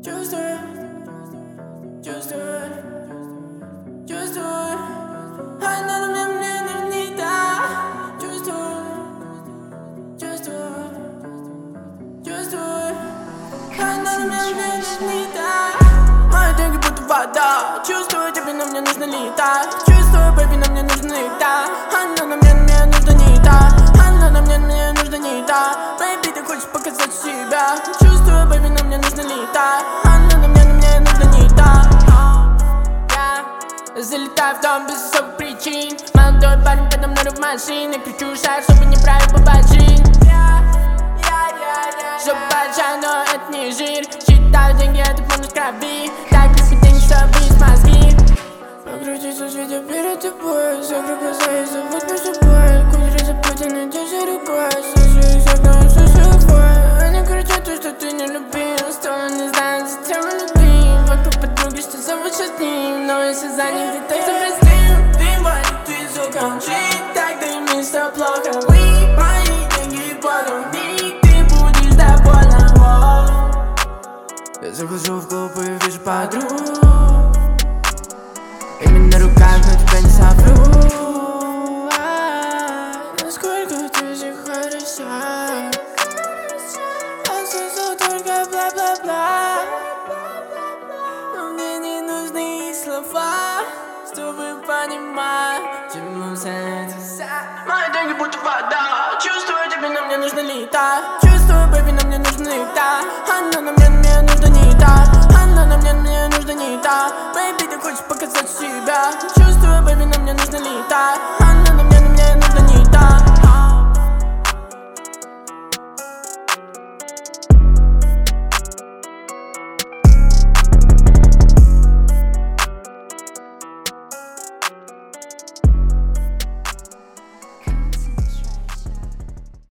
Чувствую, чувствую, чувствую. Она на мне не та. Чувствую, чувствую, чувствую. Она на мне не та. Мои деньги будто вода. Чувствую, тебе на мне нужно летать. Чувствую, бэйби, на мне нужно летать. Она на мне нужно не та. Она на мне нужно не та. Бэйби, ты хочешь показать себя. Чувствую, бэйби, на мне нужно летать. Она на мне нужно не та. Я залетаю в дом без особых причин. Молодой парень подо мной в машине. Кричу шаг, чтобы не править побачить. Жопа большая, но это не жир. Считаю деньги, это бонус крови. Так если деньги, чтобы есть мозги. Покрутиться в видео перед тобой. Закрой глаза и забудь между собой. Кудри запутаны, держи рукой. Слышу их окна, слышу их вой. Они кричат то, что ты не любил. Что не знаю, зачем мы любим. Вокруг подруги, что зовут сейчас с ним. Но если за них ты так запростил. Ты мой, ты закончи. Тогда им место плохо. We мои деньги потом. Я захожу в клуб и вижу подруг. Имя на руках, но тебя не совру. Насколько ты же хороша. Я слышу только бла-бла-бла. Но мне не нужны слова, чтобы понимать, чему садится. Мои деньги будто вода. Чувствую, тебе на мне нужно летать. Чувствую, бэйби, на мне нужно летать. Она на мне